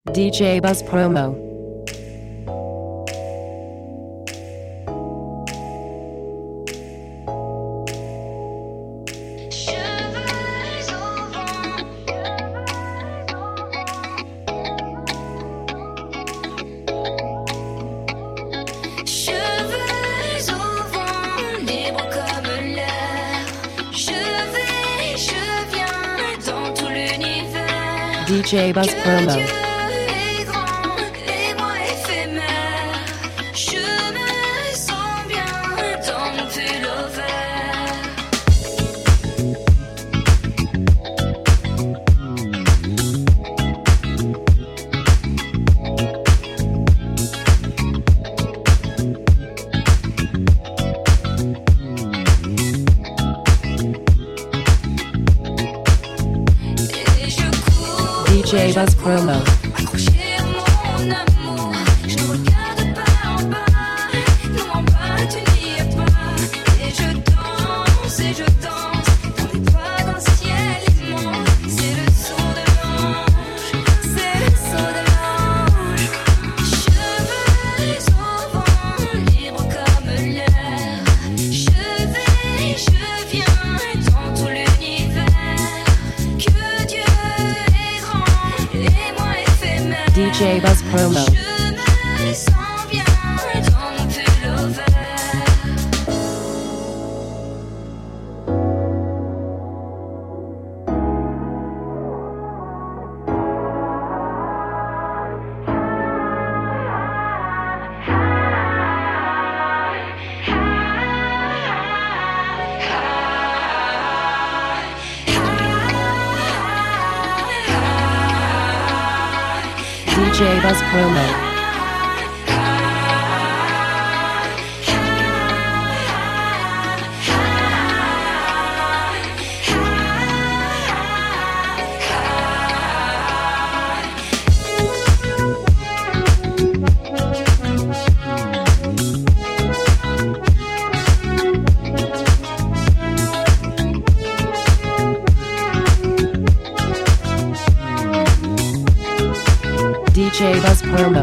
DJ Buzz Promo. DJ Buzz Promo. DJ Buzz Promo. DJ Buzz Promo. DJ Buzz Promo. DJ Buzz Promo.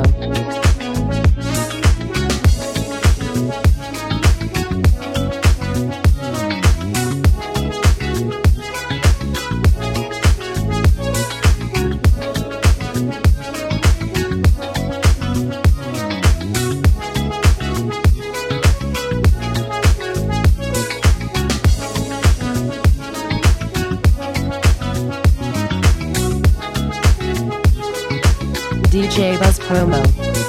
DJ Buzz Promo.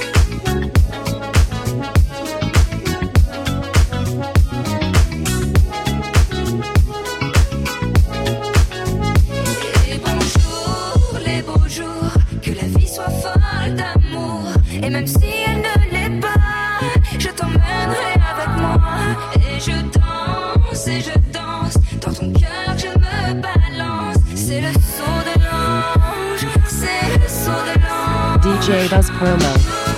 Les beaux jours, que la vie soit folle d'amour. Et même si elle ne l'est pas, je t'emmènerai avec moi. Et je danse, dans ton cœur je me balance. C'est le son de l'ange, c'est le son de l'ange. DJ Buzz Promo.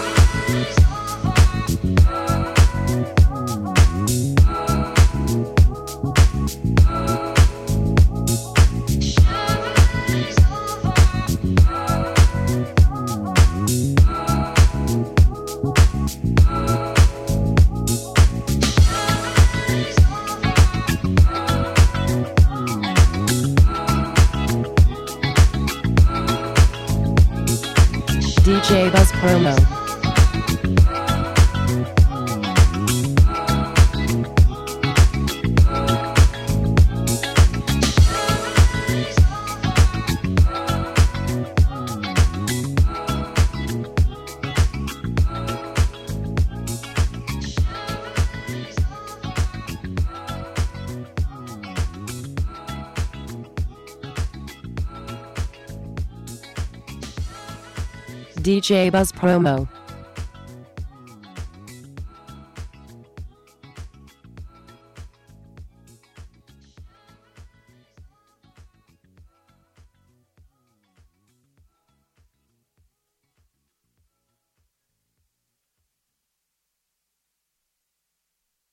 DJ Buzz Promo. DJ Buzz Promo.